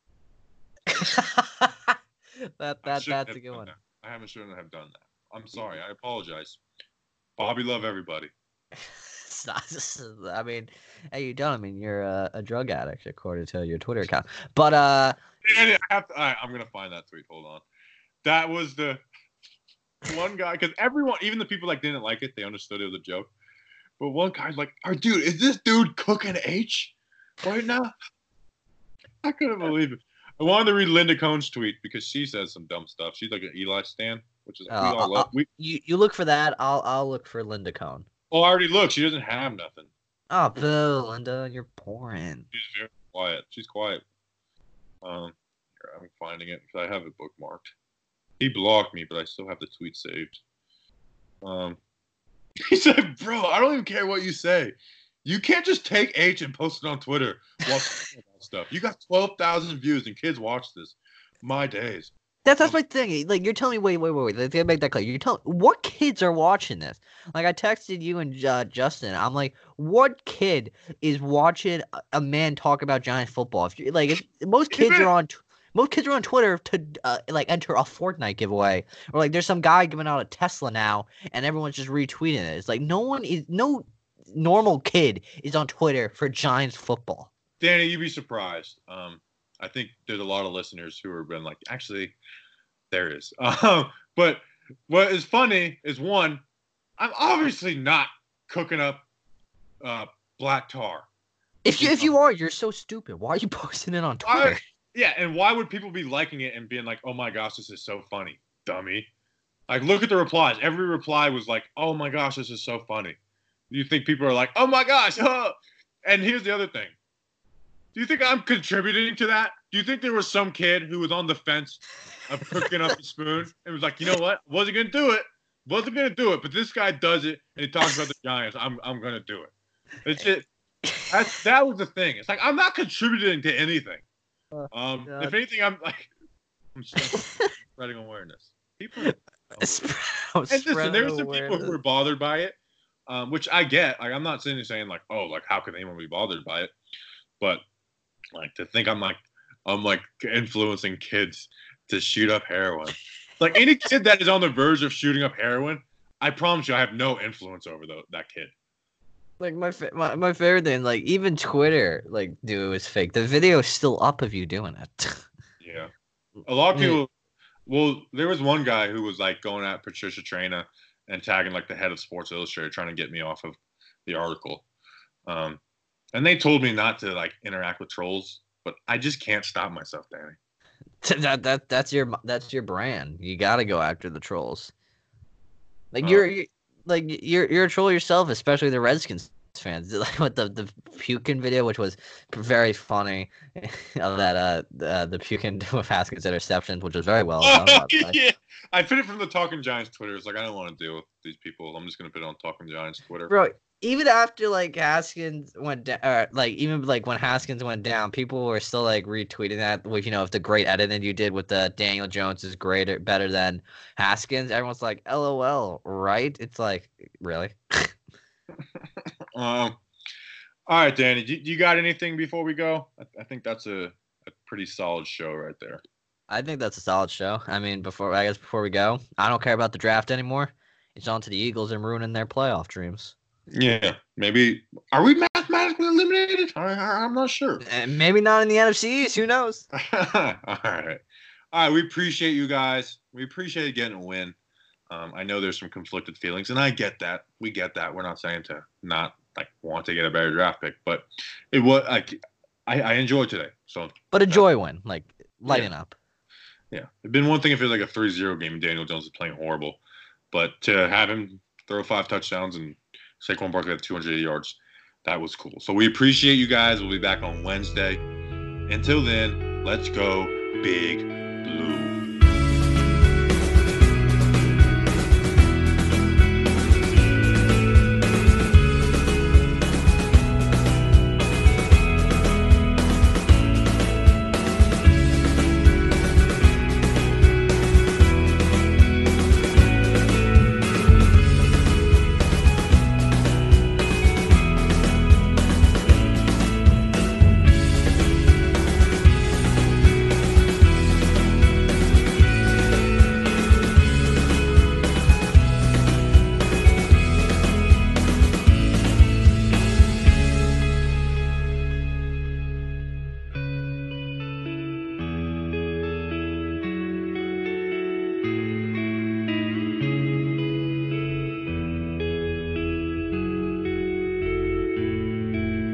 that I that shouldn't that's a have good done one. that. I haven't shouldn't have done that. I'm sorry. I apologize. Bobby, love everybody. It's not, I mean, hey, you don't. I mean, you're a, a drug addict according to your Twitter account. But uh, And I have to, all right, I'm gonna find that tweet. Hold on. That was the one guy because everyone, even the people that didn't like it, they understood it was a joke. But one guy's like, "Oh, dude, is this dude cooking H right now?" I couldn't believe it. I wanted to read Linda Cohn's tweet because she says some dumb stuff. She's like an Eli stan, which is uh, we all love. uh, We you you look for that. I'll I'll look for Linda Cohn. oh, I already looked. She doesn't have nothing. Oh, Bill, Linda, you're boring. She's very quiet. She's quiet. Um, here, I'm finding it because I have it bookmarked. He blocked me, but I still have the tweet saved. Um, he said, "Bro, I don't even care what you say. You can't just take H and post it on Twitter while talking about stuff. You got twelve thousand views and kids watch this. My days." That's that's my thing. Like you're telling me, wait, wait, wait, wait. Let's make that clear. You're telling what kids are watching this? Like I texted you and uh, Justin. I'm like, what kid is watching a- a man talk about Giants football? If you like, if, most kids Even- are on. T- Most kids are on Twitter to uh, like enter a Fortnite giveaway, or like there's some guy giving out a Tesla now, and everyone's just retweeting it. It's like no one is no normal kid is on Twitter for Giants football. Danny, you'd be surprised. Um, I think there's a lot of listeners who have been like, actually, there is. Um, but what is funny is one, I'm obviously not cooking up uh, black tar. If you if you are, you're so stupid. Why are you posting it on Twitter? I, yeah, and why would people be liking it and being like, "Oh my gosh, this is so funny, dummy"? Like, look at the replies. Every reply was like, "Oh my gosh, this is so funny." You think people are like, "Oh my gosh," huh? And here's the other thing. Do you think I'm contributing to that? Do you think there was some kid who was on the fence of cooking up a spoon and was like, "You know what? Wasn't gonna do it. Wasn't gonna do it, but this guy does it and he talks about the Giants. I'm I'm gonna do it." It's just that's that was the thing. It's like I'm not contributing to anything. Um, God. if anything, I'm like I'm spreading awareness. People, Spread- and listen, spread there's some people awareness. who are bothered by it, um, which I get. Like I'm not sitting there saying like, "Oh, like how can anyone be bothered by it?" But like to think I'm like I'm like influencing kids to shoot up heroin. Like any kid that is on the verge of shooting up heroin, I promise you, I have no influence over the, that kid. Like my, fa- my my favorite thing, like even Twitter, like dude, it was fake. The video is still up of you doing it. Yeah, a lot of Yeah. people. Well, there was one guy who was like going at Patricia Traina and tagging like the head of Sports Illustrated, trying to get me off of the article. Um, and they told me not to like interact with trolls, but I just can't stop myself, Danny. that that that's your that's your brand. You got to go after the trolls. Like Oh. you're, you're like you're you're a troll yourself, especially the Redskins fans. Like with the the puking video, which was very funny, of that uh the, the puking with Haskins interceptions, which was very well done. Oh, by the way. yeah. I put it from the Talking Giants Twitter. It's like, I don't want to deal with these people. I'm just going to put it on Talking Giants Twitter. Bro, even after like Haskins went down, or like even like when Haskins went down, people were still like retweeting that with, you know, if the great editing you did with the Daniel Jones is greater, better than Haskins. Everyone's like, LOL, right? It's like, really? Um, all right, Danny, do, do you got anything before we go? I, I think that's a, a pretty solid show right there. I think that's a solid show. I mean, before I guess before we go, I don't care about the draft anymore. It's on to the Eagles and ruining their playoff dreams. Yeah, maybe. Are we mathematically eliminated? I, I, I'm not sure. And maybe not in the N F C East. Who knows? All right. All right. We appreciate you guys. We appreciate getting a win. Um, I know there's some conflicted feelings, and I get that. We get that. We're not saying to not like want to get a better draft pick, but it was like I, I enjoyed today. So, But a joy win, like lighten up. yeah, it'd been one thing if it was like a three zero game and Daniel Jones is playing horrible, but to have him throw five touchdowns and Saquon Barkley had two hundred eighty yards, that was cool. So we appreciate you guys. We'll be back on Wednesday. Until then, let's go Big